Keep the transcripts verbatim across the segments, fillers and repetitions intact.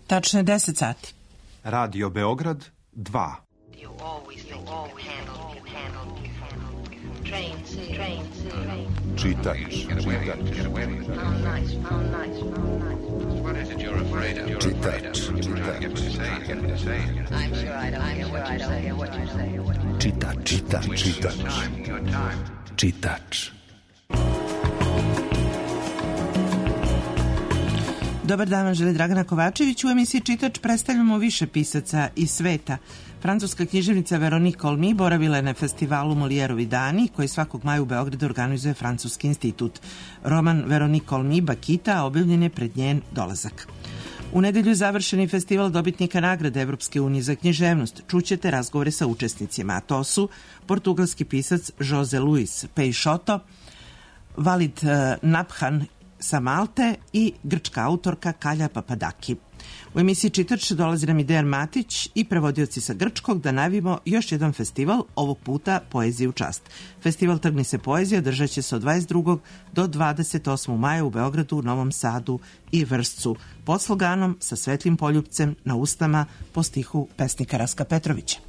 Tačno je deset sati. Radio Beograd dva. Čitač. Čitač. Čitač. Čitač. Čitač. Čitač. Dobar dan, vam želi Dragana Kovačević. U emisiji Čitač predstavljamo više pisaca iz sveta. Francuska književnica Veronique Olmy boravila je na festivalu Molièrovi dani, koji svakog maja u Beogradu organizuje Francuski institut. Roman Veronique Olmy Bakita objavljen je pred njen dolazak. U nedelju je završeni festival dobitnika nagrade Evropske unije za književnost. Čućete razgovore sa učesnicima, a to su portugalski pisac José Luís Peixoto, Valid Naphan sa Malte i grčka autorka Kalja Papadaki. U emisiji Čitač dolazi nam i Dejan Matić i prevodioci sa grčkog da najavimo još jedan festival, ovog puta Poeziji u čast. Festival Trgni se poezija držat će se od dvadeset drugog do dvadeset osmog maja u Beogradu, Novom Sadu i Vršcu, pod sloganom Sa svetlim poljupcem na usnama po stihu pesnika Raska Petrovića.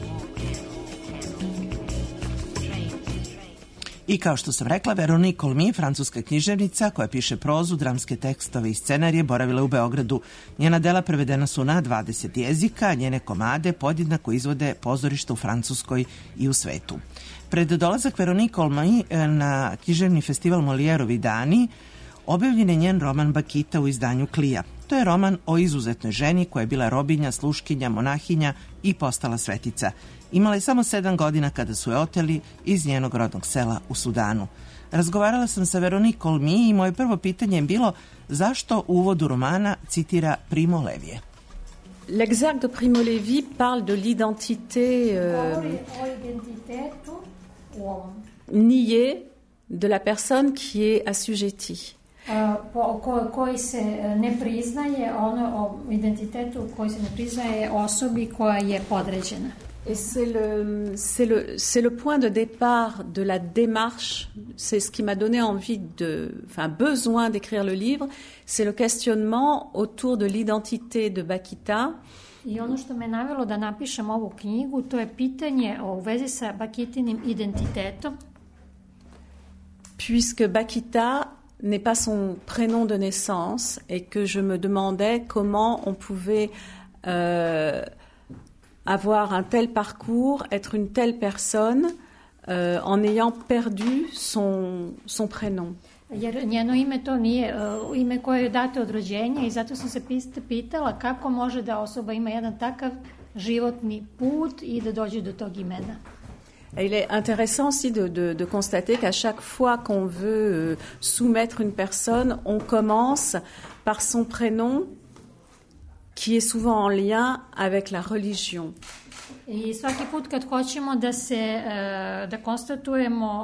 I kao što sam rekla, Veronique Olmy, francuska književnica koja piše prozu, dramske tekstove i scenarije, boravila u Beogradu. Njena dela prevedena su na dvadeset jezika, a njene komade podjednako izvode pozorišta u Francuskoj i u svetu. Pred dolazak Veronique Olmy na književni festival Molièrovi dani objavljen je njen roman Bakita u izdanju Klija. To je roman o izuzetnoj ženi koja je bila robinja, sluškinja, monahinja i postala svetica. Imala je samo sedam godina kada su je oteli iz njenog rodnog sela u Sudanu. Razgovarala sam sa Veronique Olmy i moje prvo pitanje je bilo zašto u uvodu romana citira Primo Levija. L'exergue de Primo Levi parle de l'identité euh, niée de la personne qui est assujettie. Po, ko, koji se ne priznaje, ono o identitetu koji se ne priznaje osobi koja je podređena. Et c'est le, c'est le, c'est le point de départ de la démarche, c'est ce qui m'a donné envie de, enfin besoin d'écrire le livre, c'est le questionnement autour de l'identité de Bakita. I ono što me navelo da napišem ovu knjigu, to je pitanje u vezi sa Bakitinim identitetom. Puisque Bakita n'est pas son prénom de naissance et que je me demandais comment on pouvait euh, avoir un tel parcours, être une telle personne euh, en ayant perdu son, son prénom. Jer njeno ime to nije uh, ime koje je dato od rođenja i zato sam se pitala kako može da osoba ima jedan takav životni put i da dođe do tog imena. Et il est intéressant aussi de, de, de constater qu'à chaque fois qu'on veut euh, soumettre une personne, on commence par son prénom qui est souvent en lien avec la religion. I svaki put kad hoćemo da se da konstatujemo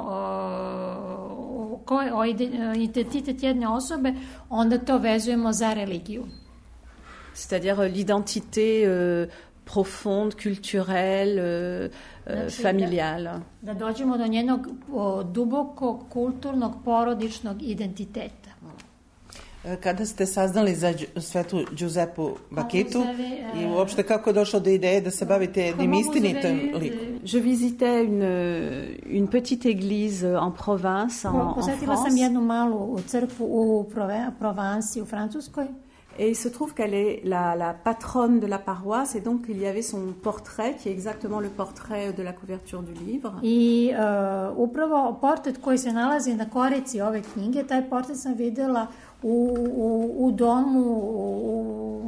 ko je identitet jedne osobe, onda to vezujemo za religiju. C'est-à-dire l'identité euh, profonde, culturelle, euh, znači, familiale. Da, da dođemo do njenog dubokog kulturnog porodičnog identiteta. Kada ste saznali za svetu Giuseppu Bakitu i uopšte kako je došlo do ideje da se bavite jednim istinitom likom? Je visitais une, une petite église en province, en, en France. Posetila sam jednu malu crkvu u Provansi, u Francuskoj. Et il se trouve qu'elle est la, la patronne de la paroisse et donc il y avait son portrait qui est exactement le portrait de la couverture du livre. I uh, upravo portret koji se nalazi na korici ove knjige, taj portret sam videla u, u, u domu u,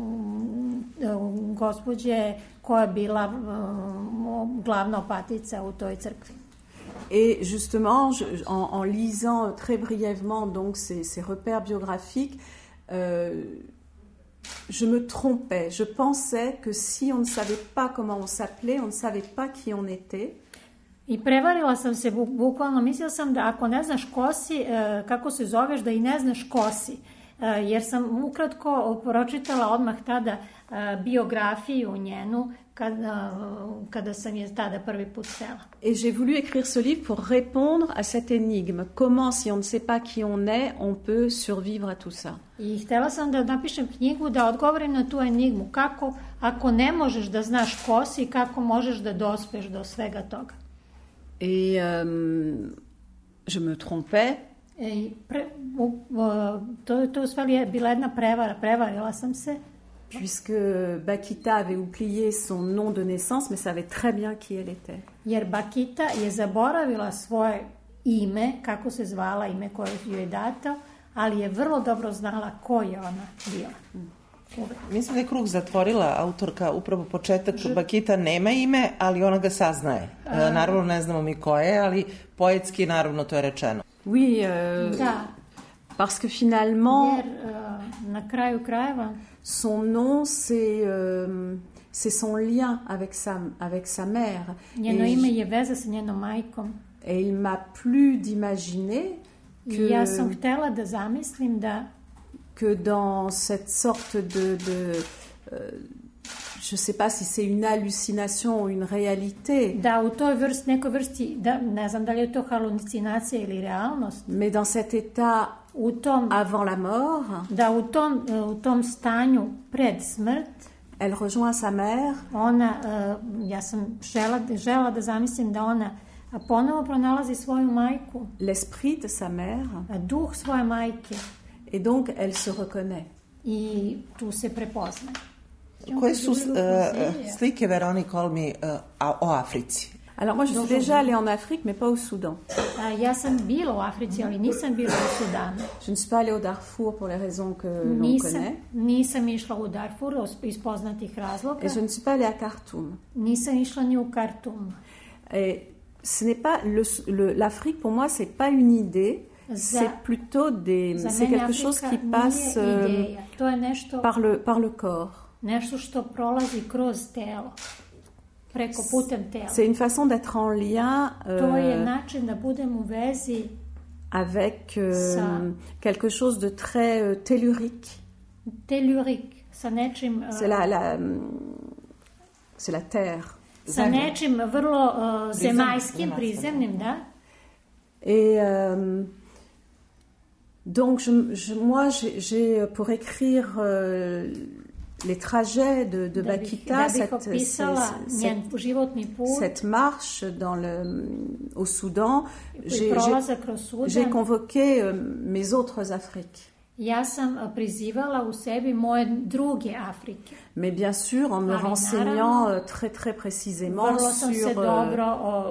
u, gospođe koja je bila uh, glavna opatica u toj crkvi. Et justement, je, en, en lisant très brièvement donc ces, ces repères biographiques, euh, je me trompais. Je pensais que si on ne savait pas comment on s'appelait, on ne savait pas qui on était. I prevarila sam se, bukvalno mislila sam da ako ne znaš ko si, kako se zoveš, da i ne znaš ko si. jer sam ukratko pročitala odmah tada biografiju njenu kada, kada sam je tada prvi put sela. Et j'ai voulu écrire ce livre pour répondre à cette énigme. Comment, si on ne sait pas qui on est, on peut survivre à tout ça? I htjela sam da napišem knjigu da odgovorim na tu enigmu. Kako, ako ne možeš da znaš ko si, kako možeš da dospeš do svega toga. Et euh, je me trompais. I pre, u, u, to, to u stvari je bila jedna prevara. Prevarila sam se. Puisque Bakita avait oublié son nom de naissance, mais savait très bien qui elle était. Jer Bakita je zaboravila svoje ime, kako se zvala, ime koje joj je dato, ali je vrlo dobro znala ko je ona bila. Uvek. Mislim da je krug zatvorila autorka upravo početak. Bakita nema ime, ali ona ga saznaje. A... Naravno ne znamo mi ko je, ali poetski naravno to je rečeno. Oui, euh, da. Parce que finalement... Jer uh, na kraju krajeva... Son nom, c'est, euh, c'est son lien avec sa, avec sa mère. Njeno ime je veza sa njenom majkom. Et il m'a plu d'imaginer que, ja sam htela da zamislim da que dans cette sorte de... de euh, je ne sais pas si c'est une hallucination ou une réalité. Da u toj vrsti, nekoj vrsti, da, ne znam da li je to halucinacija ili realnost. Mais dans cet état u tom, avant la mort, da u tom, u tom stanju pred smrt, elle rejoint sa mère. Ona, uh, ja sam žela, žela da zamislim da ona ponovo pronalazi svoju majku. L'esprit de sa mère. Duh svoje majke. Et donc elle se reconnaît. I tu se prepoznaje. Koje su uh, slike Veronique Olmy uh, o Africi? Alors moi je suis déjà allée en Afrique mais pas au Soudan. Uh, ja sam bila u Africi, ali nisam bila u Sudanu. Je ne suis pas allée au Darfour pour les raisons que l'on connaît. Nisam išla u Darfur iz poznatih razloga. Et je ne suis pas allée à Khartoum. Nisam išla ni u Khartoum. Et ce n'est pas le, le, l'Afrique pour moi c'est pas une idée. Za, c'est plutôt des c'est quelque chose qui passe euh, par le par le corps. Nešto što prolazi kroz telo, preko putem tela. C'est une façon d'être en lien euh, to je način da budem u vezi avec euh, sa, quelque chose de très euh, tellurique. Tellurique, sa nečim... Uh, c'est la, la, c'est la terre. Sa nečim vrlo uh, zemaljskim, prizemnim, da. Et euh, donc, je, je, moi, j'ai, j'ai pour écrire... Euh, les trajets de, de Bakita, cette, cette, cette marche dans le, au Soudan, j'ai, j'ai, j'ai convoqué euh, mes autres Afriques. Ja sam prizivala u sebi moje druge Afrike. Mais bien sûr, en me Ali, renseignant naravno, très très précisément sam sur, se dobro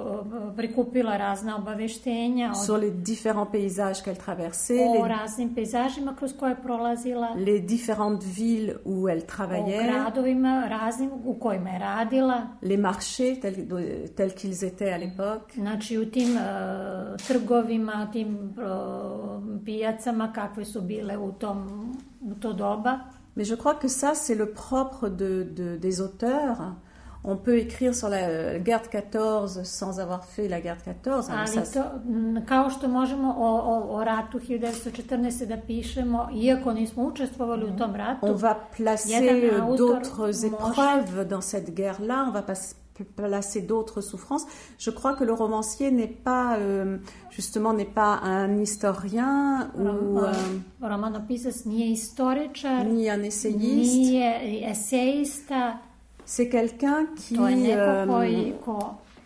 o, prikupila razna obaveštenja sur od, les différents paysages qu'elle traversait, o les, raznim pejzažima kroz koje prolazila, les différentes villes où elle travaillait, o gradovima raznim u kojima je radila, les marchés tels, tels qu'ils étaient à l'époque. Znači u tim uh, trgovima, tim uh, pijacama kakve su bile u tom u to doba. Mais je crois que ça, c'est le propre de, de, des auteurs. On peut écrire sur la guerre de quatorze sans avoir fait la guerre de quatorze. Ali ça, to, kao što možemo o, o, o ratu hiljadu devetsto četrnaeste. da pišemo, iako nismo učestvovali u tom ratu. On va placer d'autres épreuves može... dans cette guerre-là. On va pas placer d'autres souffrances. Je crois que le romancier n'est pas, euh, justement, n'est pas un historien ou euh, romanopisac nije istoričar, ni un essayiste. Nije esejista. C'est quelqu'un qui, euh, koji, ko,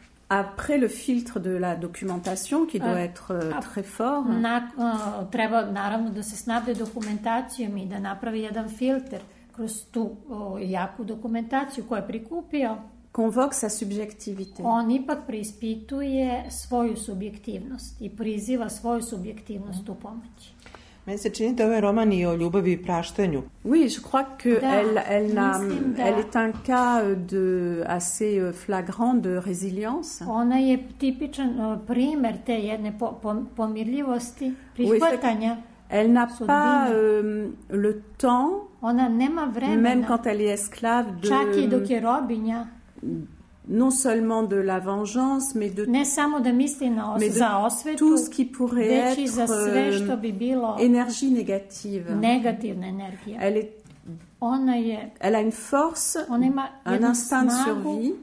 après le filtre de la documentation, qui doit uh, être euh, très fort. Na, uh, treba naravno da se snabde dokumentacijom i da napravi jedan filter kroz tu uh, jaku dokumentaciju koju je prikupio. Convoque sa subjektivité. On ipak preispituje svoju subjektivnost i priziva svoju subjektivnost u pomoći. Meni se čini da ovaj roman i o ljubavi i praštanju. Oui, je crois que da, elle, elle, n'a, elle est un cas de assez flagrant de résilience. Ona je tipičan primer te jedne po, po, pomirljivosti, prihvatanja. Oui, elle n'a sudbine. Pas euh, le temps, ona nema vremena, même quand elle est esclave, de, čak i dok je robinja, non seulement de la vengeance, mais de, ne samo da misli na os, mais de za osvetu, tout ce qui pourrait već i za sve što bi bilo être énergie négative. negativna energija. Elle est, Ona je, elle a une force, ona ima un jednu instinct de snagu, survie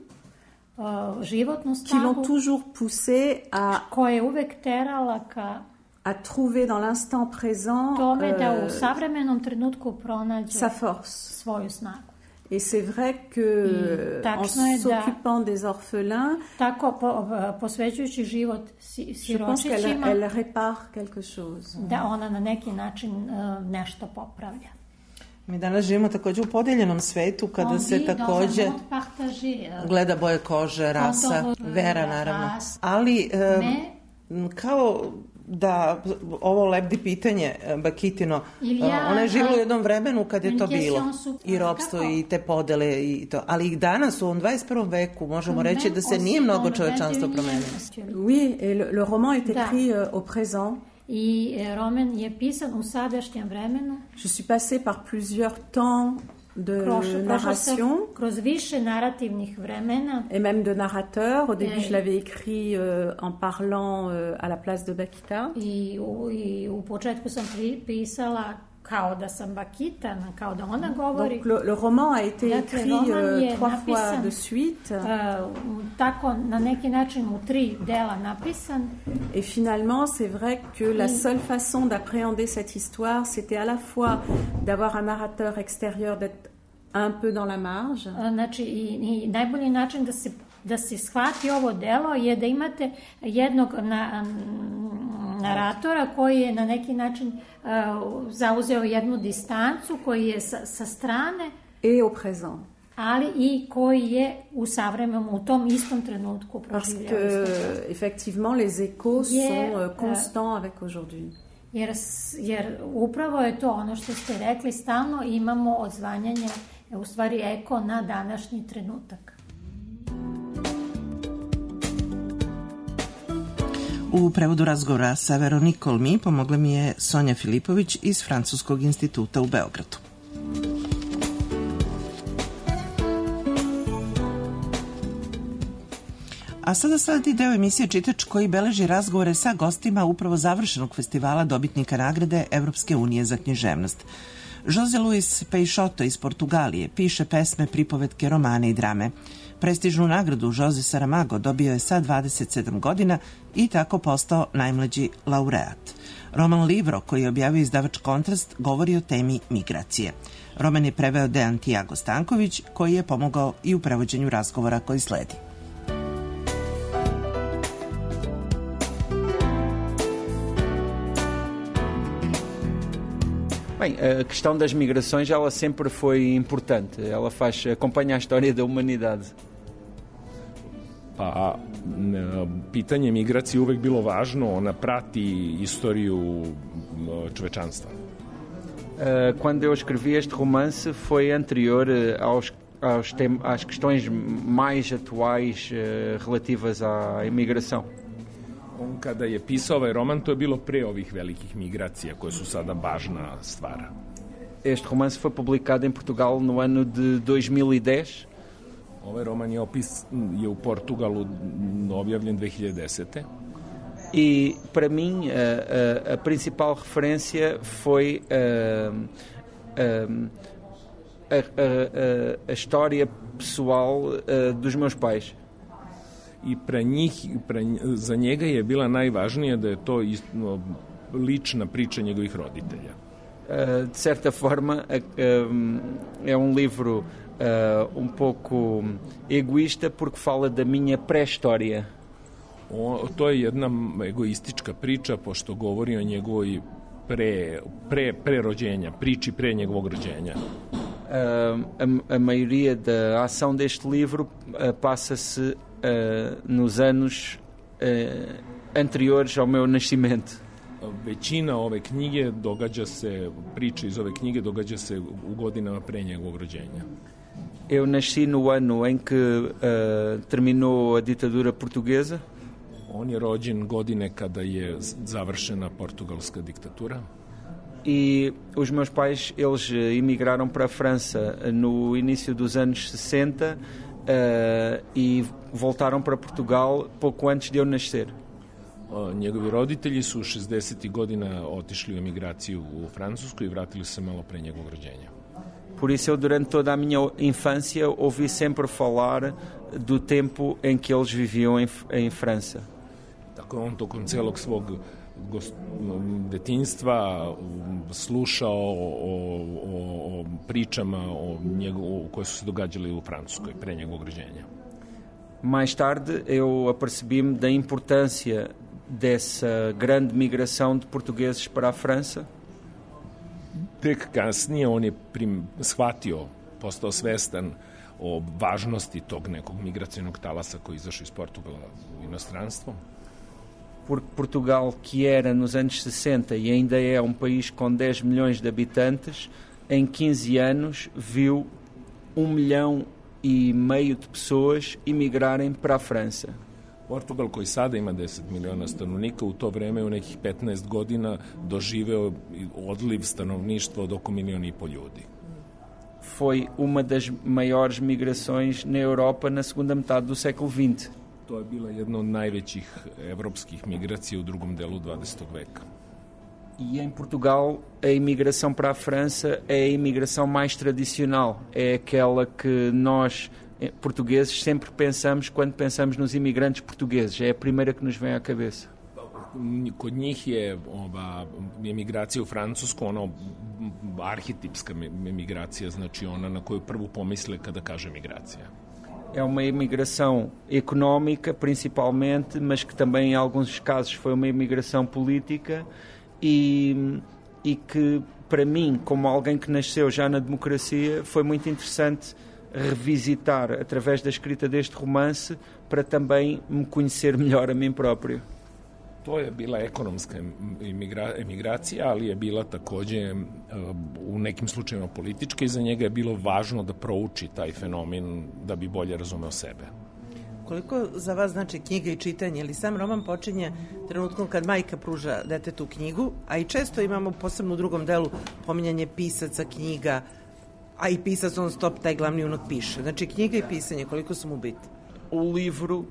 uh, životnu qui l'ont snagu, toujours poussée à, koja je uvek terala ka à trouver dans l'instant présent tome da euh, u savremenom trenutku pronađe sa force. svoju snagu. Et c'est vrai que en s'occupant des orphelins, tako po, posvećujući život si, je pense qu'elle siročićima, elle répare quelque chose. da ona na neki način uh, nešto popravlja. Mi danas živimo takođe u podeljenom svetu kada On se vit takođe dans un monde partagé, uh, gleda boje kože, rasa, on to- vera naravno. Ali e, Ne. kao da ovo lebdi pitanje Bakitino, Ilija, ona je živjela u a- jednom vremenu kad je to Une question bilo su- i ropstvo kako? i te podele i to, ali i danas u ovom dvadeset prvom veku možemo reći da se Même nije aussi mnogo dans le čovečanstvo vingt et unième promenilo. Oui, et le, le roman est Da. écrit euh, au présent. I e, roman je pisan u sadašnjem vremenu, Je suis passée par plusieurs temps de prošlo, prošlo sam narration kroz više narativnih vremena et même de narrateur. Au début, Et- je l'avais écrit euh, en parlant euh, à la place de Bakita. i u, i u početku sam pri, pisala kao da sam Bakita, kao da ona govori. Donc le, le roman a été Dakle, écrit roman euh, je trois fois napisan, de suite. Uh, tako na neki način u tri dela napisan. Et finalement, c'est vrai que la Mm. seule façon d'appréhender cette histoire, c'était à la fois d'avoir un narrateur extérieur, d'être un peu dans la marge, Uh, Znači, i, i najbolji način da se da se shvati ovo delo je da imate jednog na, naratora koji je na neki način uh, zauzeo jednu distancu, koji je sa, sa strane, et au présent. ali i koji je u savremenom, u tom istom trenutku Parce proživljao que, isto. effectivement, les échos Yeah, sont euh, uh, constants avec aujourd'hui. Jer, s- jer upravo je to ono što ste rekli, stalno imamo odzvanjanje, e, u stvari eko na današnji trenutak. U prevodu razgovora sa Veronique Colmy pomogla mi je Sonja Filipović iz Francuskog instituta u Beogradu. A sada sledi deo emisije Čitač koji beleži razgovore sa gostima upravo završenog festivala dobitnika nagrade Evropske unije za književnost. José Luis Peixoto iz Portugalije piše pesme, pripovetke, romane i drame. Prestižnu nagradu José Saramago dobio je sa dvadeset sedam godina i tako postao najmlađi laureat. Roman Livro, koji je objavio izdavač Kontrast, govori o temi migracije. Roman je preveo Dejan Tiago Stanković, koji je pomogao i u prevođenju razgovora koji sledi. Bem, a questão das migrações ela sempre foi importante, ela faz, acompanha a história da humanidade. Pa m, pitanje migracije je uvek bilo važno, ona prati istoriju m, čovečanstva. Uh, quando eu escrevi este romance foi anterior uh, aos, aos tem, às questões mais atuais uh, relativas à imigração. On kada je pisao ovaj roman, to je bilo pre ovih velikih migracija koje su sada važna stvar. Este romance foi publicado em Portugal no ano de dois mil e dez. Ovaj roman je, opis, je u Portugalu objavljen dve hiljade desete. E para mim a, a, a principal referência foi uh, uh, a, a, a, a história pessoal uh, dos meus pais. I pre njih, pre, za njega je bila najvažnija da je to istno, lična priča njegovih roditelja. Uh, de certa forma uh, um, é um livro uh, um pouco egoísta porque fala da minha pré-história. O, to je jedna egoistička priča pošto govori o njegovoj pre, pre, pre rođenja, priči pre njegovog rođenja. Uh, a, a maioria da ação deste livro uh, passa-se uh, nos anos uh, anteriores ao meu nascimento. Većina ove knjige događa se, priče iz ove knjige događa se u godinama pre njegovog rođenja. Eu nasci no ano em que uh, terminou a ditadura portuguesa. On je rođen godine kada je završena portugalska diktatura. E os meus pais, eles emigraram para a França no início dos anos sessenta, uh, i voltaram para Portugal pouco antes de eu nascer. Njegovi roditelji su šezdesetih godina otišli u emigraciju u Francusku i vratili se malo pre njegovog rođenja. Por isso eu, durante toda a minha infância, ouvi sempre falar do tempo em que eles viviam em, em França. Tako on tokom celog svog gost, detinjstva slušao o, o, o pričama o njegov, koje su se događale u Francuskoj pre njegovog rođenja. Mais tarde eu apercebi-me da importância dessa grande migração de portugueses para a França. Tek kasnije on je prim, shvatio, postao svestan o važnosti tog nekog migracionog talasa koji izašao iz Portugala u inostranstvo. Porque Portugal, que era nos anos sessenta e ainda é um país com dez milhões de habitantes, em quinze anos viu um milhão e meio de pessoas imigrarem para a França. Portugal, koji sada ima deset miliona stanovnika, u to vreme u nekih petnaest godina doživeo odliv stanovništva od oko milion i po ljudi. Foi uma das maiores migrações na Europa na segunda metade do século vinte. To je bila jedna od najvećih evropskih migracija u drugom delu dvadesetog veka. E em Portugal, a imigração para a França é a imigração mais tradicional. É aquela que nós, portugueses, sempre pensamos quando pensamos nos imigrantes portugueses. É a primeira que nos vem à cabeça. Kod njih je ova emigracija u Francusku ono arhetipska emigracija, znači ona na koju prvu pomisle kada kaže migracija. É uma imigração económica, principalmente, mas que também em alguns casos foi uma imigração política e, e que, para mim, como alguém que nasceu já na democracia, foi muito interessante revisitar, através da escrita deste romance, para também me conhecer melhor a mim próprio. To je bila ekonomska emigra, emigracija, ali je bila takođe u nekim slučajima politička i za njega je bilo važno da prouči taj fenomen da bi bolje razumeo sebe. Koliko za vas znači knjiga i čitanje, ili sam roman počinje trenutkom kad majka pruža detetu knjigu, a i često imamo posebno u drugom delu pominjanje pisaca, knjiga, a i pisac on stop taj glavni unog piše. Znači knjiga i pisanje, koliko su mu biti? O livro,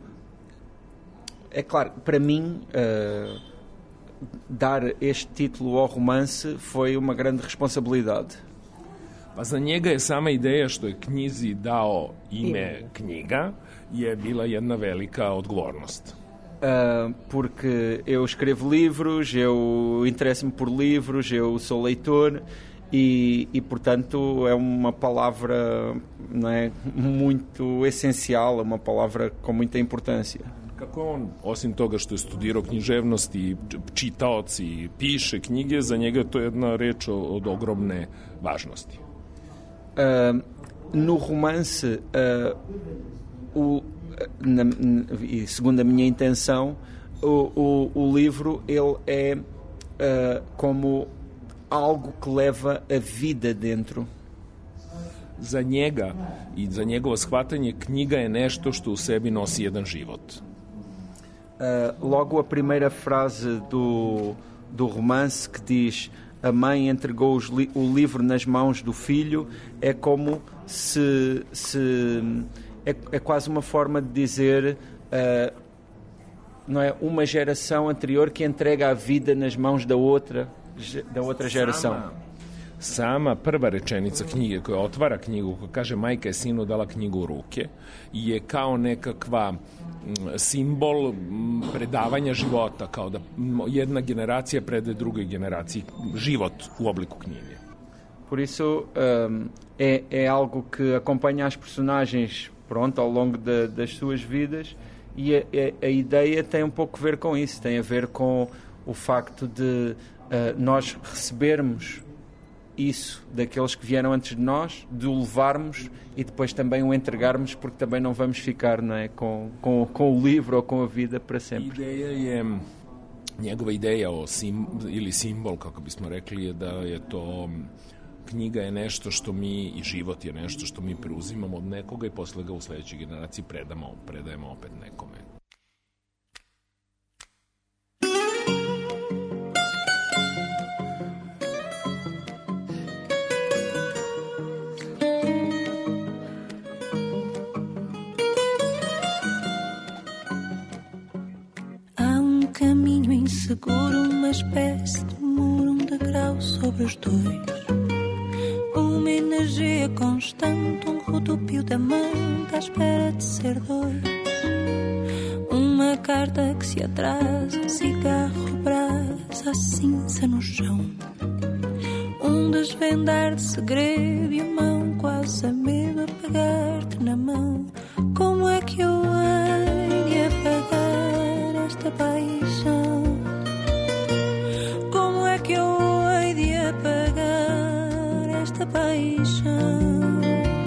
é claro, para mim, uh, dar este título ao romance foi uma grande responsabilidade. Pa za njega je sama ideja što je knjizi dao ime knjiga je bila jedna velika odgovornost. Uh, porque eu escrevo livros, eu interesso-me por livros, eu sou leitor e, e portanto é uma palavra, não é, muito essencial, uma palavra com muita importância. Kako on, osim toga što je studirao književnost i čitaoc i piše knjige, za njega to je jedna reč od ogromne važnosti. Uh, no romance, uh, o, na, na, e segundo a minha intenção, o, o, o livro ele é uh, como algo que leva a vida dentro. Za njega i za njegovo shvatanje knjiga je nešto što u sebi nosi jedan život. Uh, logo a primeira frase do, do romance que diz a mãe entregou os li, o livro nas mãos do filho é como se, se é, é quase uma forma de dizer uh, não é uma geração anterior que entrega a vida nas mãos da outra da outra geração. Sama, sama prva rečenica knjige koja otvara knjigu, koja kaže majka je sinu dala knjigu u ruke, je kao nekakva simbol predavanja života, kao da jedna generacija predaje drugoj generaciji život u obliku knjige. Por isso um, é, é algo que acompanha as personagens, pronto, ao longo de, das suas vidas e a, a, a ideia tem um pouco a ver com isso, tem a ver com o facto de uh, nós recebermos isso daqueles que vieram antes de nós, de o levarmos e depois também o entregarmos, porque também não vamos ficar, não é, com, com, com o livro ou com a vida para sempre. Ideja je, njegova ideja o sim, ili simbol, kako bismo rekli, je da je to knjiga je nešto što mi i život je nešto što mi preuzimamo od nekoga i posle ga u sledećoj generaciji predamo, predajemo opet nekome. seguro uma espécie de muro, um degrau sobre os dois. Uma energia constante, um rodopio da manta à espera de ser dois. Uma carta que se atrasa, um cigarro brasa, a cinza no chão. Um desvendar de segredo e a mão quase a medo a pegar-te na mão. Como é que eu hei de apagar esta paixão? Como é que eu hei de apagar esta paixão?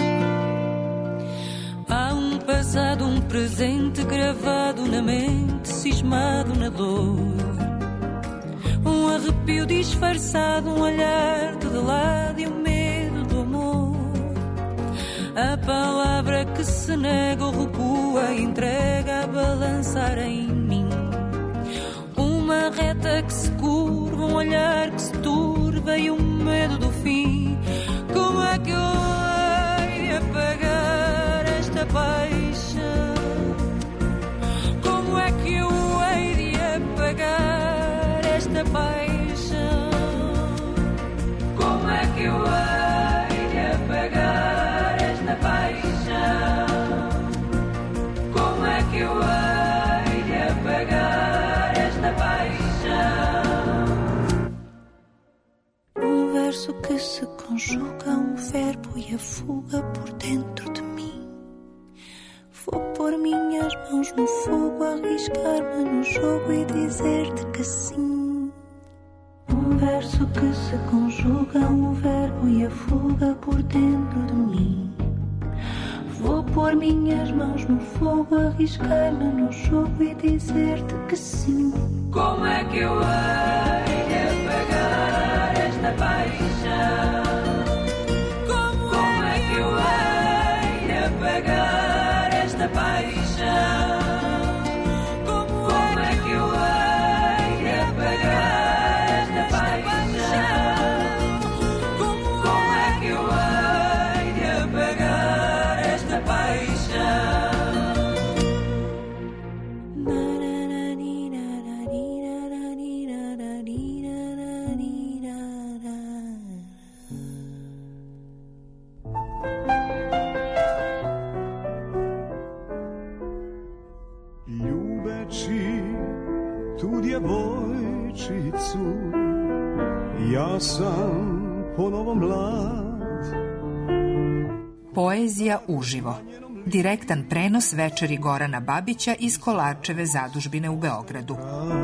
Há um passado, um presente gravado na mente, cismado na dor. Um arrepio disfarçado, um olhar-te de lado e o medo do amor. A palavra que se nega ou recua, entrega a balançar em mim. Uma reta que se curva, um olhar que se turva e o medo do fim. Como é que eu hei de apagar esta paixão? Como é que eu hei de apagar esta paixão? Como é que eu hei de apagar esta paixão? Como é que eu hei de apagar esta paixão? Um verso que se conjuga, um verbo e a fuga por dentro de mim. Vou pôr minhas mãos no fogo, arriscar-me no jogo e dizer-te que sim. Um verso que se conjuga, um verbo e a fuga por dentro de mim. Vou pôr minhas mãos no fogo, arriscar-me no jogo e dizer-te que sim. Como é que eu hei de apagar esta paixão? Como é que eu hei de apagar esta paixão? Como é que eu hei de apagar esta paixão? Como é que eu hei de apagar esta paixão? Tu djevojčicu, ja sam ponovo mlad. Poezija uživo. Direktan prenos večeri Gorana Babića iz Kolarčeve zadužbine u Beogradu.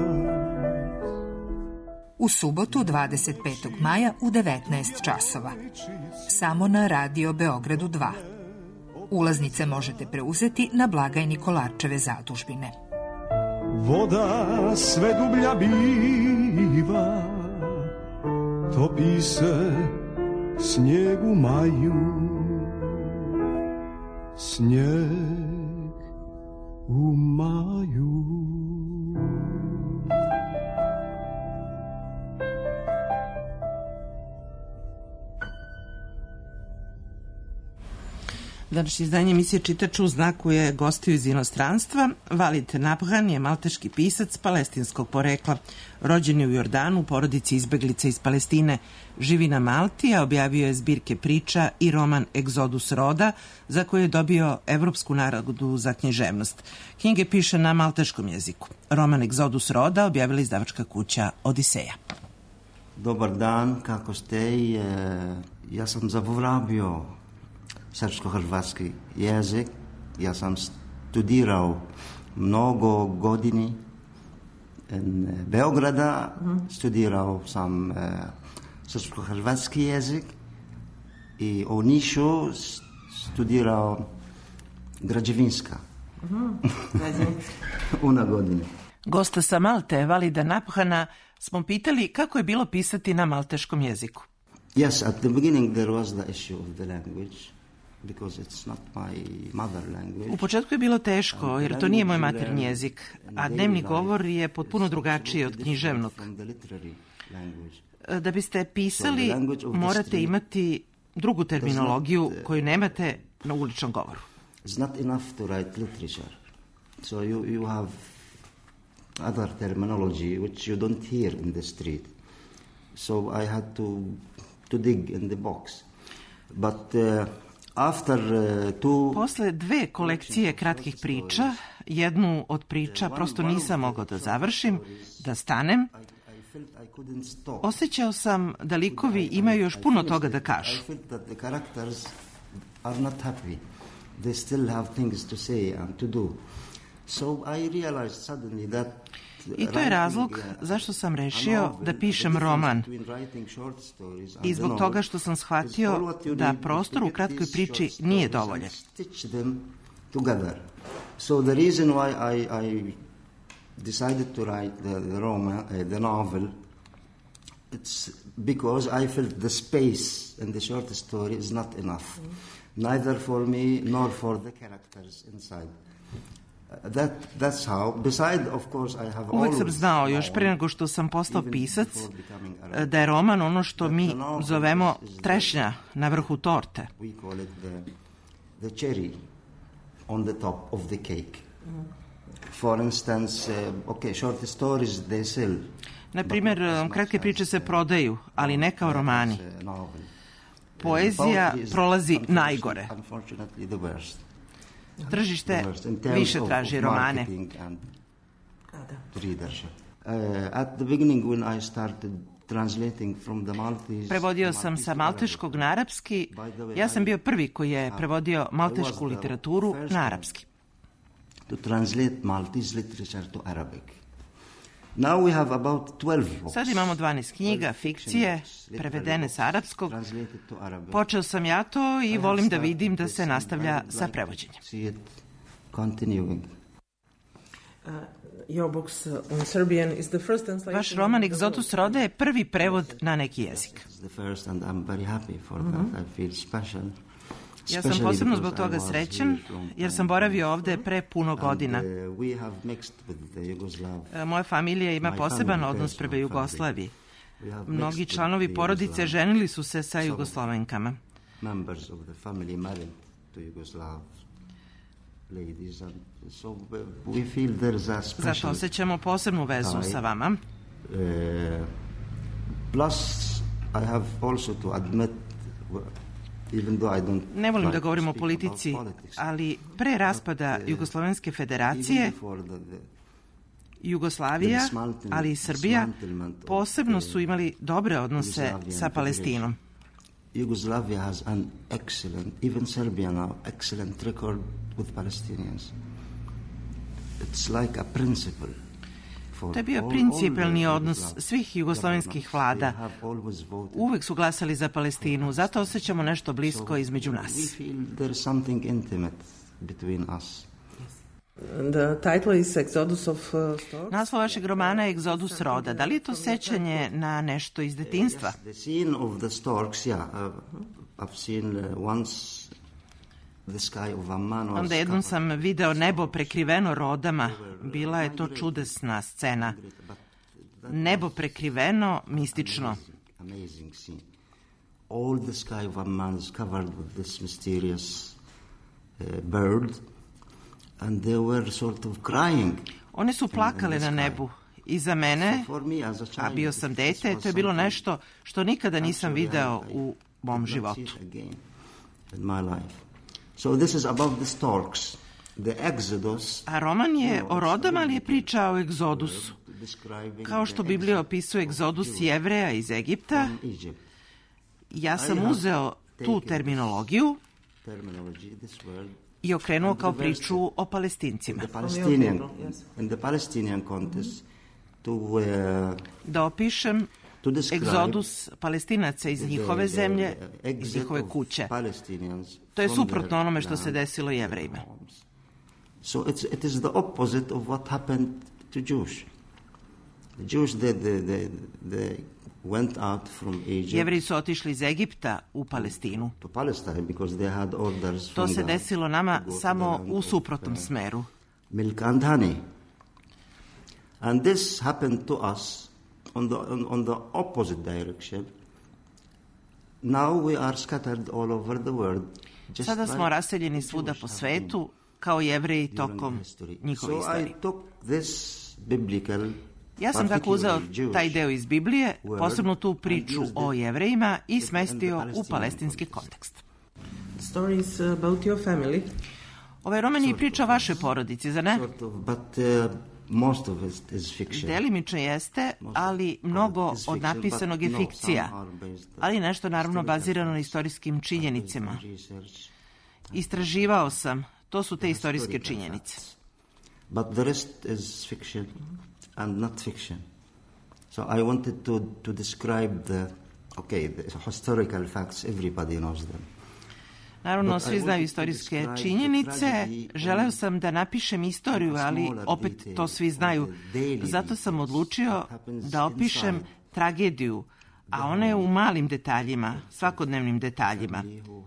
U subotu dvadeset petog maja u devetnaest časova. Samo na Radio Beogradu dva. Ulaznice možete preuzeti na blagajni Kolarčeve zadužbine. Voda sve dublja biva, topi se snijeg u maju, snijeg u maju. Današnje izdanje emisije Čitač u znaku je gostiju iz inostranstva. Valid Nabhan je malteški pisac palestinskog porekla. Rođen je u Jordanu u porodici izbeglica iz Palestine. Živi na Malti, a objavio je zbirke priča i roman Egzodus roda, za koju je dobio Evropsku nagradu za književnost. Knjige piše na malteškom jeziku. Roman Egzodus roda objavila izdavačka kuća Odiseja. Dobar dan, kako ste? Ja sam zaboravio srpsko-hrvatski jezik. Ja sam studirao mnogo godini in Beograda. Mm. Studirao sam uh, srpsko-hrvatski jezik i u Nišu studirao građevinska. Mm. Una godina. Gosta sa Malte, Valida Nabhana, smo pitali kako je bilo pisati na malteškom jeziku. Yes, at the beginning there was the issue of the language. Because it's not my mother language. U početku je bilo teško, jer to nije moj maternji jezik, a dnevni govor je potpuno drugačiji od književnog. Da biste pisali, morate imati drugu terminologiju koju nemate na uličnom govoru. It's not enough to write literature. So you, you have other terminology which you don't hear in the street. So I had to to dig in the box. But uh, after uh, two... Posle dve kolekcije kratkih priča, jednu od priča prosto nisam mogao da završim, da stanem, osjećao sam da likovi imaju još puno toga da kažu. I to je razlog zašto sam rešio da pišem roman. I zbog toga što sam shvatio da prostor u kratkoj priči nije dovoljan. So the reason why I, I decided to write the, the roman, uh, the novel, it's because I felt the space in the short story is not enough, neither for me nor for the characters inside. Uh, that, that's how. Beside, of course, I have Uvek sam always znao, još pre nego što sam postao pisac, da je roman ono što mi zovemo trešnja na vrhu torte. We call it the, the cherry on the top of the cake. For instance, uh, okay, short stories they sell. Na primjer, kratke priče se prodaju, ali ne kao romani. Poezija prolazi najgore. Tržište više traži romane. At the beginning when I started translating from the Maltese, prevodio sam sa malteškog na arapski. Ja sam bio prvi koji je prevodio maltešku literaturu na arapski. To translate Maltese literature to Arabic. Now we have about twelve books. Sad imamo dvanaest knjiga, fikcije, prevedene sa arapskog. Počeo sam ja to i volim da vidim da se nastavlja sa prevođenjem. Continuing. Vaš roman Egzodus rode je prvi prevod na neki jezik. Ja sam posebno zbog toga srećan, jer sam boravio ovde pre puno godina. Moja familija ima poseban odnos prema Jugoslaviji. Mnogi članovi porodice ženili su se sa Jugoslovenkama. Zato osjećamo posebnu vezu sa vama. Ne volim da govorim o politici, ali pre raspada Jugoslovenske federacije, Jugoslavija, ali i Srbija, posebno su imali dobre odnose sa Palestinom. Yugoslavia has an excellent, even Serbia now, excellent record with Palestinians. It's like a principle. To je bio principalni odnos svih jugoslovenskih vlada. Uvek su glasali za Palestinu, zato osjećamo nešto blisko između nas. Naslov vašeg romana je Egzodus roda. Da li je to sećanje na nešto iz detinjstva? Onda jednom sam video nebo prekriveno rodama. Bila je to čudesna scena. Nebo prekriveno, mistično. All the sky of Amman is covered with this mysterious uh, bird, and they were sort of crying. One su plakale na nebu. I za mene, a bio sam dete, to je bilo nešto što nikada nisam video u mom životu. So this is about the storks, the Exodus. A roman je o rodama, ali je priča o egzodusu. Kao što Biblija opisuje egzodus Jevreja iz Egipta, ja sam uzeo tu terminologiju i okrenuo kao priču o Palestincima. Da opišem egzodus Palestinaca iz njihove zemlje, iz njihove kuće. To je suprotno onome što se desilo Jevrejima. So it's, it is the opposite of what happened to Jews. The Jews, they, they, they, they went out from Egypt. Jevreji su otišli iz Egipta u Palestinu. To Palestine because they had orders to from se desilo nama samo u suprotnom smeru. Milk and honey. And this happened to us on the, on, on the opposite direction. Now we are scattered all over the world. Sada smo raseljeni svuda po svetu, kao Jevreji tokom njihove istorije. So I took this biblical. Ja sam tako uzeo taj deo iz Biblije, posebno tu priču o Jevrejima i smestio u palestinski kontekst. Stories about your family. Ovaj roman je priča o vašoj porodici, za ne? Most of it is fiction. Delimično jeste, ali mnogo od napisanog je fikcija, ali nešto naravno bazirano na istorijskim činjenicama. Istraživao sam, to su te istorijske činjenice. But the rest is fiction and not fiction. So I wanted to to describe the okay, the historical facts, everybody knows them. Naravno, svi znaju istorijske činjenice. Želeo sam da napišem istoriju, ali opet to svi znaju. Zato sam odlučio da opišem tragediju, a ona je u malim detaljima, svakodnevnim detaljima.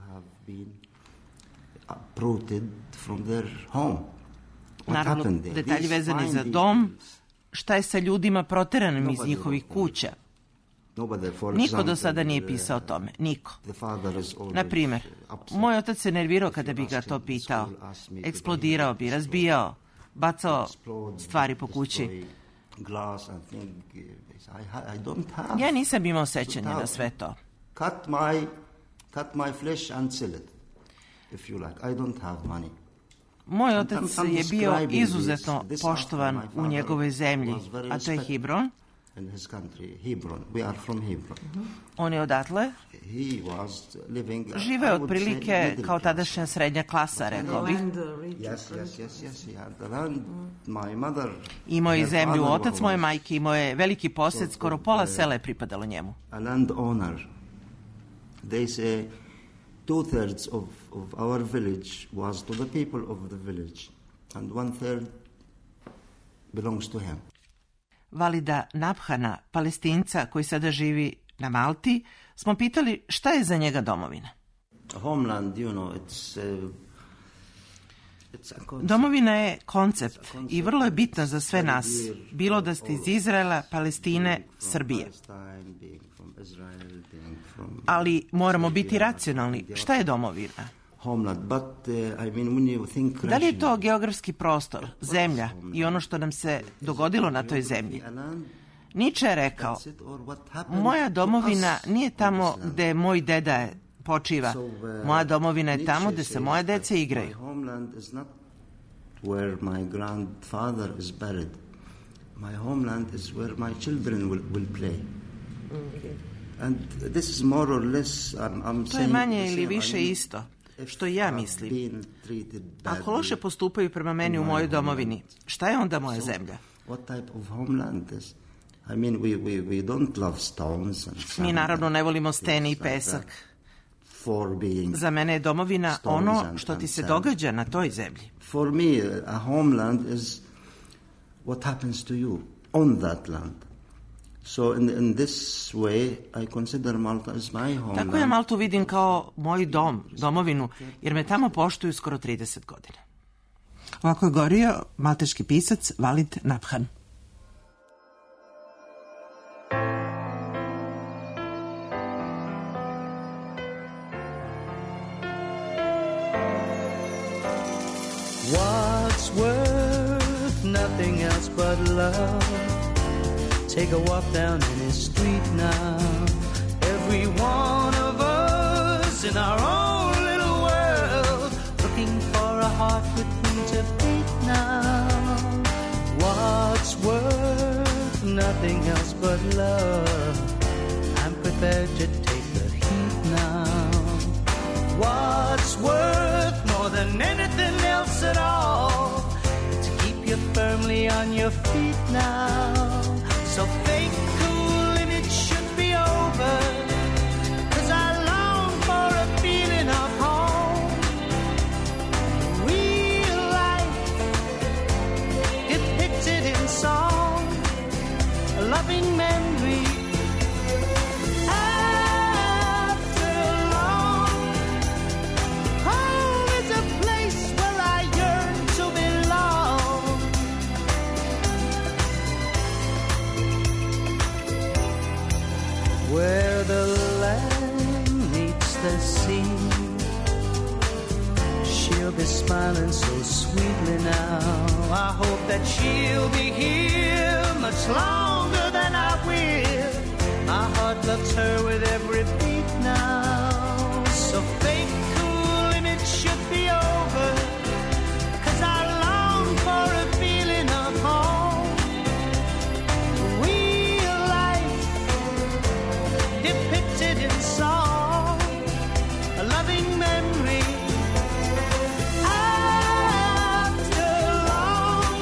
Naravno, detalji vezani za dom, šta je sa ljudima proteranim iz njihovih kuća. Niko do sada nije pisao o tome. Niko. Na primjer, moj otac se nervirao kada bi ga to pitao. Eksplodirao bi, razbijao, bacao stvari po kući. Ja nisam imao sećanje na sve to. Moj otac je bio izuzetno poštovan u njegovoj zemlji, a to je Hebron. In his country, Hebron. We are from Hebron. On je odatle. Žive otprilike kao tadašnja srednja klasa, rekao bih. Imao je zemlju, otac moje majke, imao je veliki posjed, skoro pola sela je pripadalo njemu. A land owner. They say two thirds of, of our village was to the people of the village, and one third belongs to him. Valida Nabhana, Palestinca koji sada živi na Malti, smo pitali šta je za njega domovina. Homeland, you know, it's, uh, it's a concept. Domovina je koncept i vrlo je bitna za sve nas, bilo da ste iz Izraela, Palestine, Srbije. Ali moramo biti racionalni. Šta je domovina? Homeland, but, uh, I mean, when you think da li je to geografski prostor, zemlja i ono što nam se dogodilo na toj zemlji? Nietzsche je rekao, moja domovina nije tamo gde moj deda počiva, moja domovina je tamo gde se moje dece igraju. Where my grandfather is buried. My homeland is where my children will, will play. And this is more or less, I'm, I'm to je manje ili više isto. Što i ja mislim. Ako loše postupaju prema meni u mojoj domovini, šta je onda moja zemlja? Mi naravno ne volimo stene i pesak. Za mene je domovina ono što ti se događa na toj zemlji. For me, a homeland is what happens to you on that land. So in, in this way, I consider Malta as my homeland. Tako ja Maltu vidim kao moj dom, domovinu, jer me tamo poštuju skoro trideset godina. Ovako je govorio malteški pisac Valid Nabhan. What's worth nothing else but love? Take a walk down any street now. Every one of us in our own little world, looking for a heart with wings of fate now. What's worth nothing else but love? I'm prepared to take the heat now. What's worth more than anything else at all? To keep you firmly on your feet now. So fake cool and it should be over, 'cause I long for a feeling of home. Real life depicted in song, a loving memory after long. Home is a place where I yearn to belong. she'll be smiling so sweetly now. I hope that she'll be here much longer than I will. My heart loves her with every beat now. So fake cool image should be over, 'cause I long for a feeling of home. Real life depicted in song, a loving memory. After long,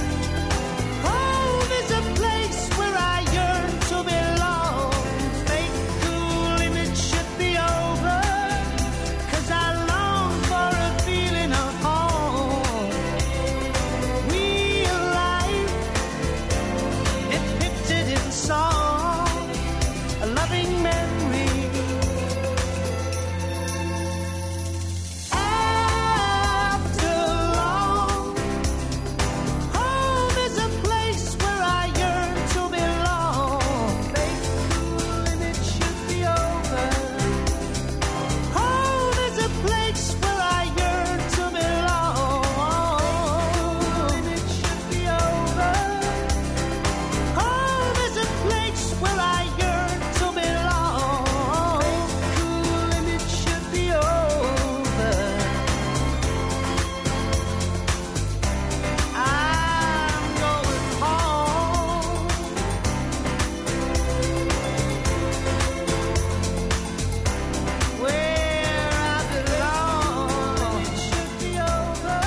home is a place where I yearn to belong. Fake cool image should be over, 'cause I long for a feeling of home. Real life depicted in song, a loving memory. After long, home is a place where I yearn to belong. Fake cool image should be over. Home is a place where I yearn to belong. Image should be over. Home is a place where I yearn to belong. Cool image should be over. I'm going home, where I belong. It should be over.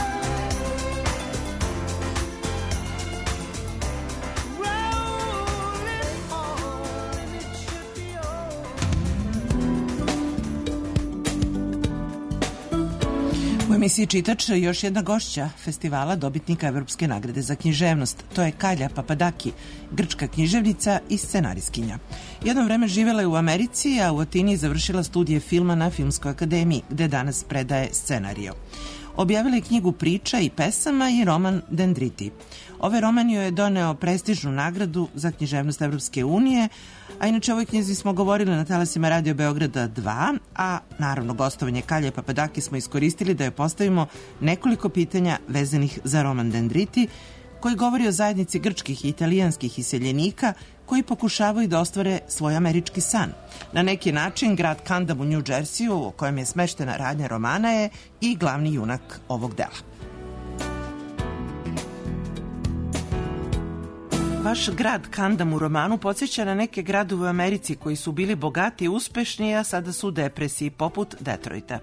Rolling on, it should be over. U emisiji Čitač još jedna gošća festivala, dobitnika Evropske nagrade za književnost. To je Kalja Papadaki, grčka književnica i scenarijskinja. Jedno vreme živela je u Americi, a u Atini završila studije filma na Filmskoj akademiji, gde danas predaje scenario. Objavila je knjigu priča i pesama i roman Dendriti. Ovaj roman joj je doneo prestižnu nagradu za književnost Evropske unije, a inače o ovoj knjizi smo govorili na talasima Radio Beograda dva, a naravno gostovanje Kalje Papadaki smo iskoristili da joj postavimo nekoliko pitanja vezanih za roman Dendriti, koji govori o zajednici grčkih i italijanskih iseljenika koji pokušavaju da ostvare svoj američki san. Na neki način, grad Camden u New Jerseyu, u kojem je smeštena radnja romana, je i glavni junak ovog dela. Vaš grad Camden u romanu podsjeća na neke gradove u Americi koji su bili bogati i uspešni, a sada su u depresiji, poput Detroita.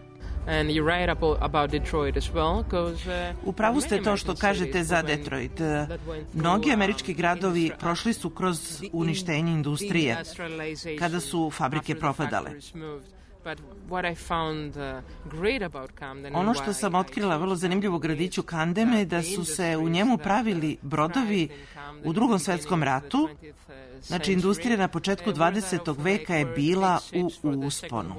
U pravu ste to što kažete za Detroit. Mnogi američki gradovi prošli su kroz uništenje industrije, kada su fabrike propadale. Ono što sam otkrila vrlo zanimljivo u gradiću Camden je da su se u njemu pravili brodovi u Drugom svetskom ratu. Znači, industrija na početku dvadesetog veka je bila u usponu.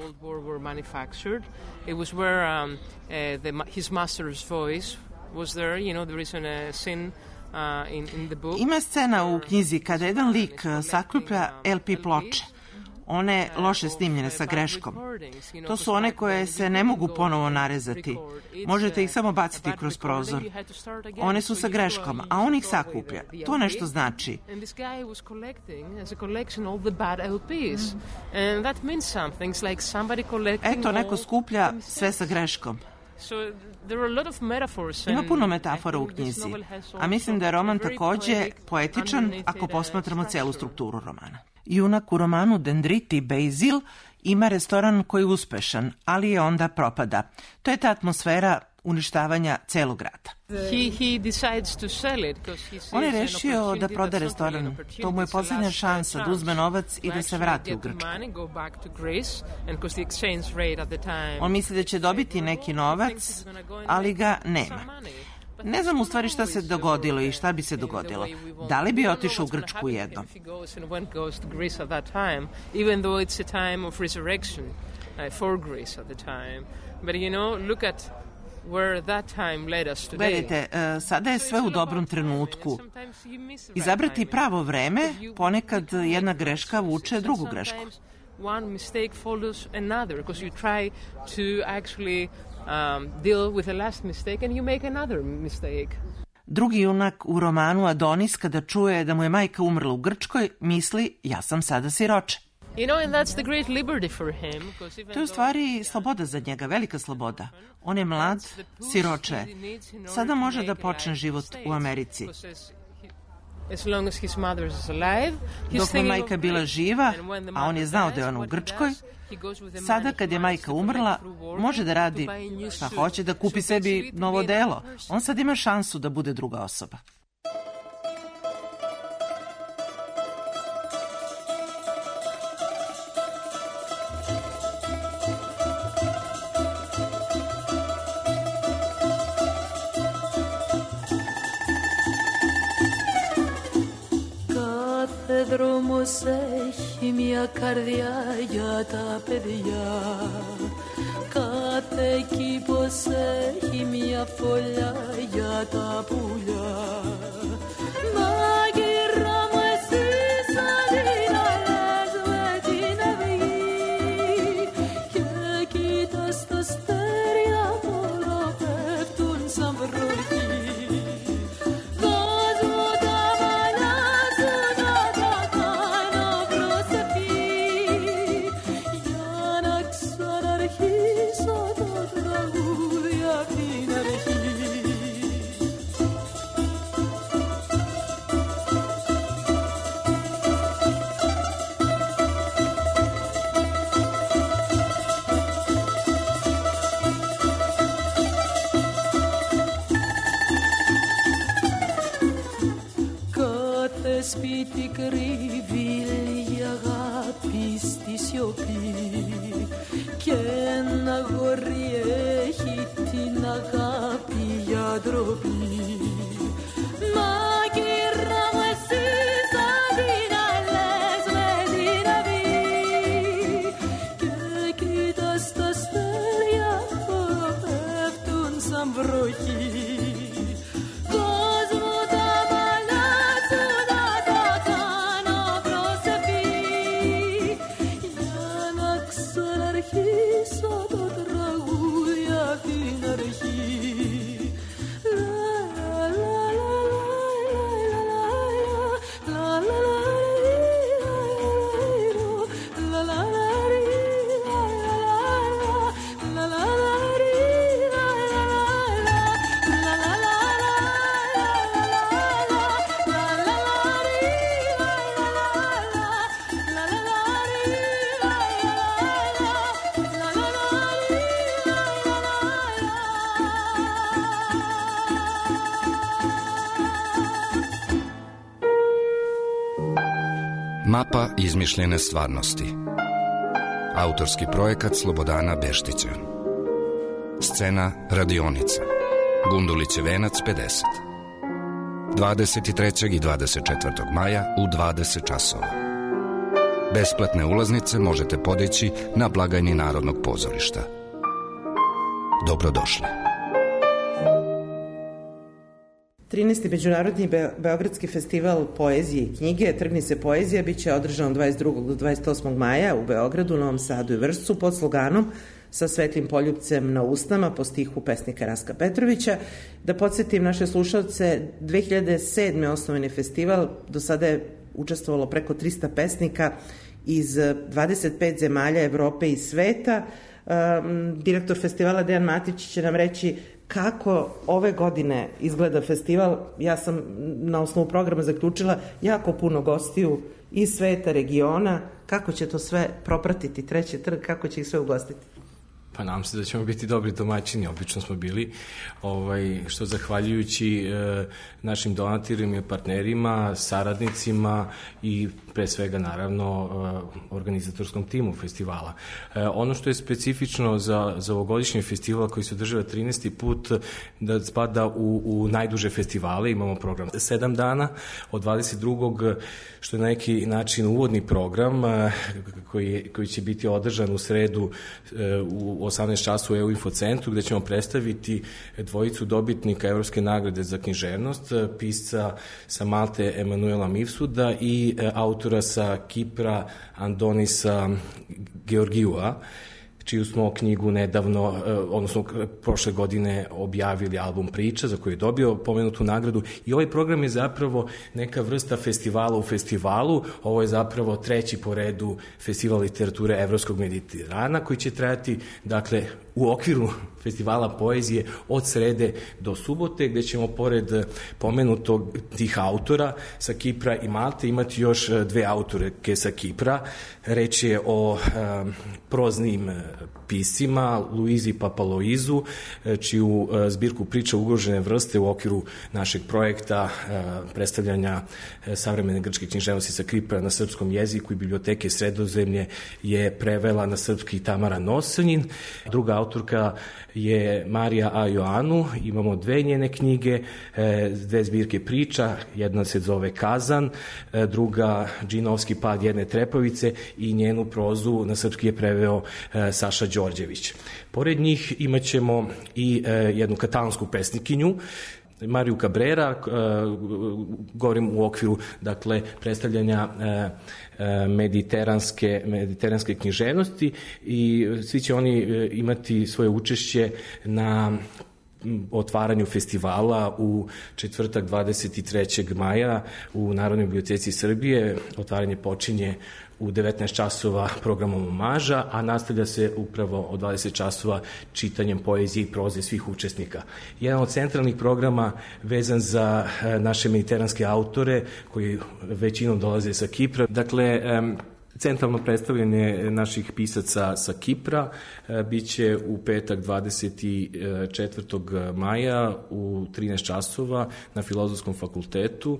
Ima scena u knjizi kada jedan lik sakuplja el pe ploče. One loše snimljene sa greškom. To su one koje se ne mogu ponovo narezati. Možete ih samo baciti kroz prozor. One su sa greškom, a on ih sakuplja. To nešto znači. Eto, neko skuplja sve sa greškom. Ima puno metafora u knjizi, a mislim da je roman takođe poetičan ako posmatramo celu strukturu romana. Junak u romanu Dendriti, Basil, ima restoran koji je uspešan, ali je onda propada. To je ta atmosfera uništavanja celog grada. On je rešio da proda restoran. To mu je poslednja šansa da uzme novac i da se vrati u Grčku. On misli da će dobiti neki novac, ali ga nema. Ne znam u stvari šta se dogodilo i šta bi se dogodilo. Da li bi otišao u Grčku jednom? Gledajte, sada je sve u dobrom trenutku. Izabrati pravo vreme, ponekad jedna greška vuče drugu grešku. One mistake follows another because you try to actually um, deal with the last mistake and you make another mistake. Drugi junak u romanu Adonis, kada čuje da mu je majka umrla u Grčkoj, misli ja sam sada siroče. You know, and that's the great liberty for him. To je u stvari sloboda za njega, velika sloboda. On je mlad, siroče je. Sada može da počne život u Americi. Dok mu majka bila živa, a on je znao da je ona u Grčkoj, sada kad je majka umrla, može da radi šta hoće, da kupi sebi novo delo. On sad ima šansu da bude druga osoba. Δρόμος έχει μια καρδιά για τα παιδιά. Κάθε κήπος έχει μια φωλιά για τα πουλιά. Μάγειρα μου εσύ σαν την αλλάζ με την αυγή και κοίτας τα αστέρια μόνο πέφτουν σαν βροχή. Σπίτι κρύβει λίγη αγάπη στη σιωπή και ένα αγόρι έχει την αγάπη για ντροπή. Μα κύρα μου εσύ σαν την αλλές με την αυγή και κοίτας τα αστέρια που πέφτουν σαν βροχή. Mapa izmišljene stvarnosti. Autorski projekat Slobodana Beštića. Scena radionica. Gundulićev venac pedeset. dvadeset trećeg i dvadeset četvrtog maja u dvadeset časova. Besplatne ulaznice možete podići na blagajni Narodnog pozorišta. Dobrodošli. trinaesti. Međunarodni Beogradski festival poezije i knjige Trgni se poezija biće održan od dvadeset drugog do dvadeset osmog maja u Beogradu, Novom Sadu i Vršcu pod sloganom Sa svetlim poljupcem na usnama po stihu pesnika Raska Petrovića. Da podsjetim naše slušalce, dve hiljade sedme. osnovan je festival, do sada je učestvovalo preko trista pesnika iz dvadeset pet zemalja Evrope i sveta. Direktor festivala Dejan Matić će nam reći kako ove godine izgleda festival. Ja sam na osnovu programa zaključila jako puno gostiju iz sveta, regiona. Kako će to sve propratiti Treći trg, kako će ih sve ugostiti? Pa nam se da ćemo biti dobri domaćini, obično smo bili, ovaj, što zahvaljujući e, našim donatorima i partnerima, saradnicima i pre svega naravno e, organizatorskom timu festivala. E, ono što je specifično za, za ovogodišnji festival koji se održava trinaesti put, da spada u, u najduže festivale, imamo program sedam dana, od dvadeset drugog što je na neki način uvodni program e, koji, koji će biti održan u sredu e, u osamnaest časova u E U Infocentru, gde ćemo predstaviti dvojicu dobitnika Evropske nagrade za književnost, pisca sa Malte Emanuela Mifsuda i autora sa Kipra Andonisa Georgijua. čiju smo knjigu nedavno, odnosno prošle godine objavili album Priča, za koju je dobio pomenutu nagradu. I ovaj program je zapravo neka vrsta festivala u festivalu. Ovo je zapravo treći po redu festival literature Evropskog Mediterana, koji će trajati, dakle, u okviru festivala poezije od srede do subote, gde ćemo pored pomenutog tih autora sa Kipra i Malte imati još dve autorke sa Kipra. Reč je o um, proznim piscima Luizi Papaloizu, čiju zbirku Priča ugrožene vrste u okviru našeg projekta predstavljanja savremene grčke književnosti sa Kipra na srpskom jeziku i Biblioteke Sredozemlje je prevela na srpski Tamara Nosanjin. Druga autorka je Marija A. Joanu, imamo dve njene knjige, dve zbirke priča, jedna se zove Kazan, druga Džinovski pad jedne trepavice i njenu prozu na srpski je preveo Saša Đorđević. Pored njih imat ćemo i jednu katalansku pesnikinju, Mariju Cabrera, govorim u okviru, dakle, predstavljanja mediteranske, mediteranske književnosti, i svi će oni imati svoje učešće na otvaranju festivala u četvrtak dvadeset trećeg maja u Narodnoj biblioteci Srbije. Otvaranje počinje u devetnaest časova programom omaža, a nastavlja se upravo od dvadeset časova čitanjem poezije i proze svih učesnika. Jedan od centralnih programa vezan za naše mediteranske autore koji većinom dolaze sa Kipra. Dakle, centralno predstavljanje naših pisaca sa Kipra biće u petak dvadeset četvrtog maja u trinaest časova na Filozofskom fakultetu.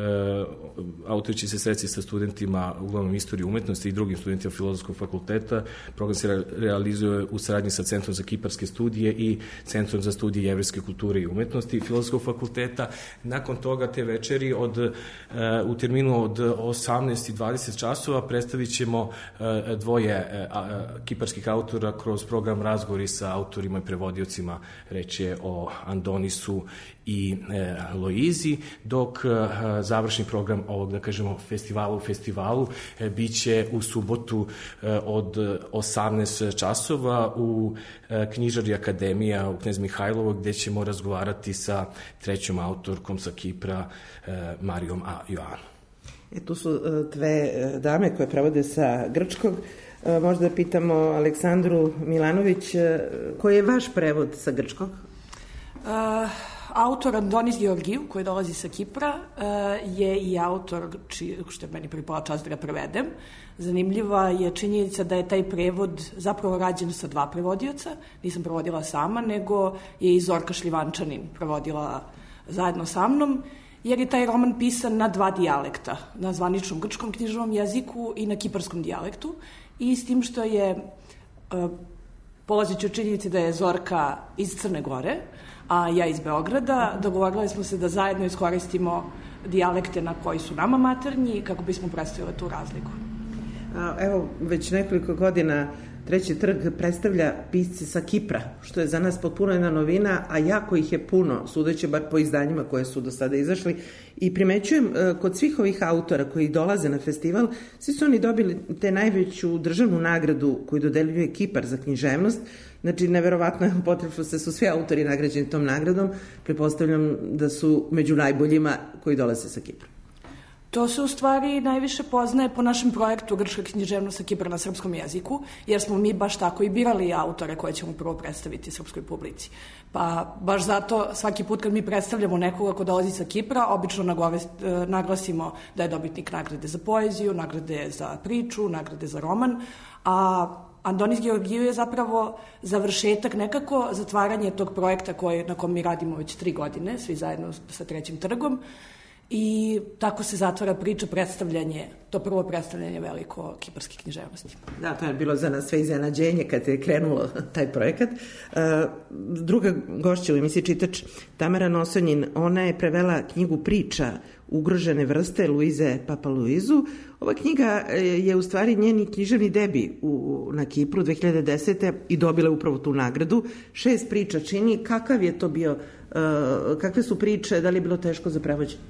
Autori će se sresti sa studentima uglavnom istorije umetnosti i drugim studentima Filozofskog fakulteta. Program se realizuje u saradnji sa Centrom za kiparske studije i Centrom za studije jevrejske kulture i umetnosti Filozofskog fakulteta. Nakon toga te večeri od, u terminu od osamnaest i dvadeset časova predstavit ćemo dvoje kiparskih autora kroz program Razgovori sa autorima i prevodiocima. Reč je o Andonisu i Loizi, dok završni program ovog, da kažemo, festivala u festivalu biće u subotu od osamnaest časova u Knjižari Akademija u Knez Mihajlovo, gde ćemo razgovarati sa trećom autorkom sa Kipra, Marijom A. Joanu. E, tu su dve dame koje prevode sa grčkog. Možda da pitamo Aleksandru Milanović, koji je vaš prevod sa grčkog? Uh, autor Andonis Georgiju, koji dolazi sa Kipra, uh, je i autor, či, što je meni pripala čast da ga prevedem. Zanimljiva je činjenica da je taj prevod zapravo rađen sa dva prevodioca. Nisam prevodila sama, nego je i Zorka Šljivančanin prevodila zajedno sa mnom, jer je taj roman pisan na dva dijalekta, na zvaničnom grčkom književnom jeziku i na kiparskom dijalektu, i s tim što je, polazeći od činjenice da je Zorka iz Crne Gore, a ja iz Beograda, dogovorili smo se da zajedno iskoristimo dijalekte na koji su nama maternji, kako bismo predstavili tu razliku. Evo, već nekoliko godina Treći trg predstavlja pisce sa Kipra, što je za nas potpuno jedna novina, a jako ih je puno, sudeći bar po izdanjima koje su do sada izašli. I primećujem kod svih ovih autora koji dolaze na festival, svi su oni dobili te najveću državnu nagradu koju dodeljuje Kipar za književnost. Znači, neverovatno je potrebno se su svi autori nagrađeni tom nagradom. Prepostavljam da su među najboljima koji dolaze sa Kipra. To se u stvari najviše poznaje po našem projektu Grčka književnost sa Kipra na srpskom jeziku, jer smo mi baš tako i birali autore koje ćemo prvo predstaviti srpskoj publici. Pa baš zato svaki put kad mi predstavljamo nekoga ko dolazi sa Kipra, obično naglasimo da je dobitnik nagrade za poeziju, nagrade za priču, nagrade za roman, a Andonis Georgiju je zapravo završetak, nekako zatvaranje tog projekta koji, na kom mi radimo već tri godine, svi zajedno sa Trećim trgom. I tako se zatvara priča, predstavljanje, to prvo predstavljanje veliko kiparske književnosti. Da, to je bilo za nas sve iznenađenje kad je krenulo taj projekat. Druga gošća u emisiji Čitač, Tamara Nosanjin, ona je prevela knjigu Priča ugrožene vrste Luize Papaloizu. Ova knjiga je u stvari njeni književni debi u, na Kipru dve hiljade desete. i dobila upravo tu nagradu. Šest priča čini. Kakav je to bio, kakve su priče, da li je bilo teško za prevođenje?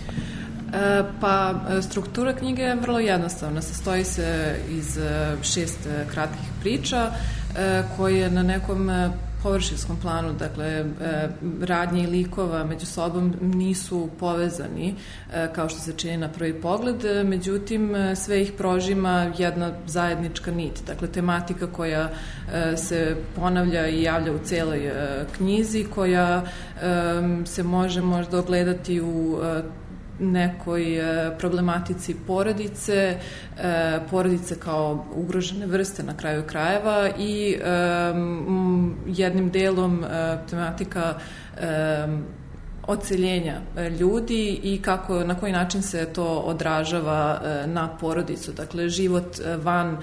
Pa, struktura knjige je vrlo jednostavna. Sastoji se iz šest kratkih priča. koji je na nekom površinskom planu, dakle, radnje i likova među sobom nisu povezani kao što se čini na prvi pogled, međutim sve ih prožima jedna zajednička nit, dakle tematika koja se ponavlja i javlja u celoj knjizi, koja se može možda ogledati u nekoj problematici porodice, porodice kao ugrožene vrste na kraju krajeva i jednim delom tematika odseljenja ljudi i kako, na koji način se to odražava na porodicu, dakle život van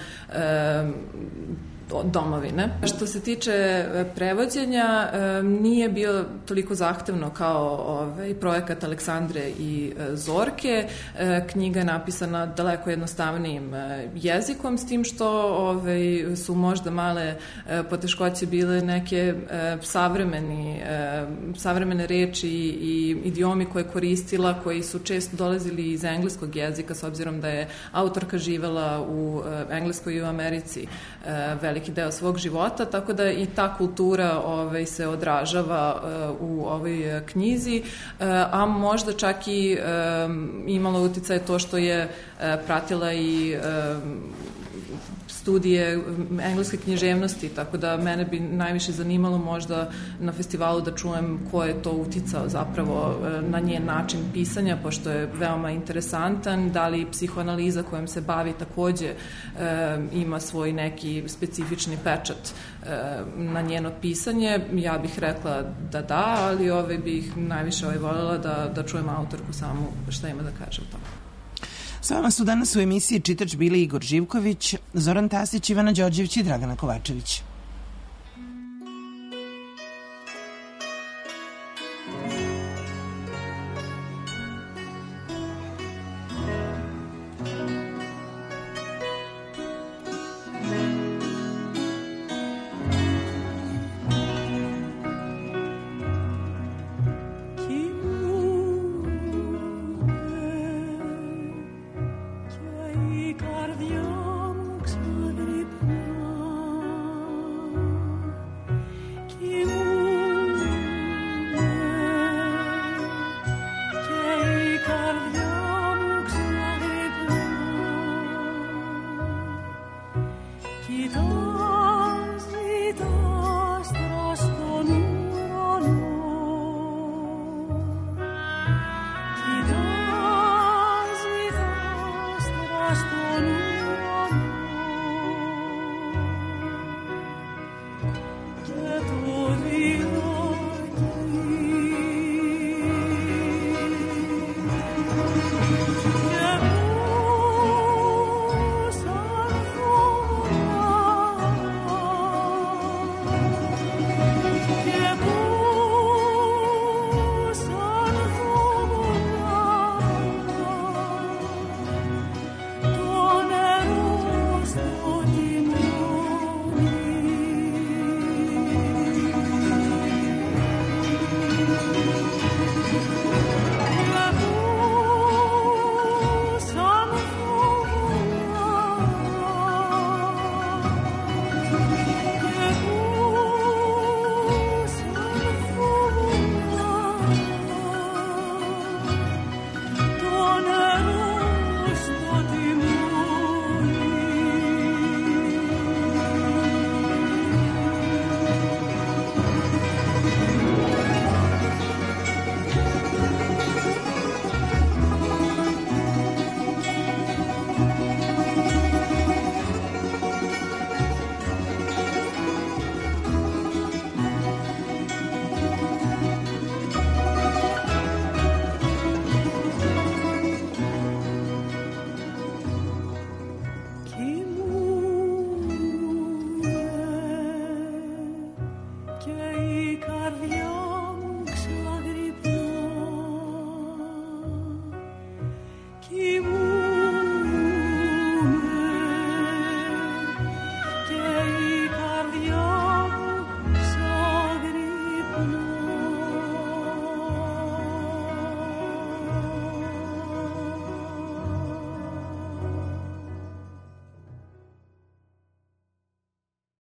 domovine. Što se tiče prevođenja, nije bio toliko zahtevno kao ovaj projekat Aleksandre i Zorke. Knjiga je napisana daleko jednostavnijim jezikom, s tim što ovaj, su možda male poteškoće bile neke savremeni, savremene reči i idiomi koje je koristila, koji su često dolazili iz engleskog jezika, s obzirom da je autorka živela u Engleskoj i u Americi veliki deo svog života, tako da i ta kultura ovaj, se odražava uh, u ovoj knjizi, uh, a možda čak i um, imalo uticaj to što je uh, pratila i um, studije engleske književnosti, tako da mene bi najviše zanimalo možda na festivalu da čujem ko je to uticao zapravo na njen način pisanja, pošto je veoma interesantan, da li psihoanaliza kojom se bavi takođe e, ima svoj neki specifični pečat e, na njeno pisanje. Ja bih rekla da da, ali ovaj bih najviše ovaj voljela da, da čujem autorku samu šta ima da kaže o tome. S vama su danas u emisiji Čitač bili Igor Živković, Zoran Tasić, Ivana Đorđević i Dragana Kovačević.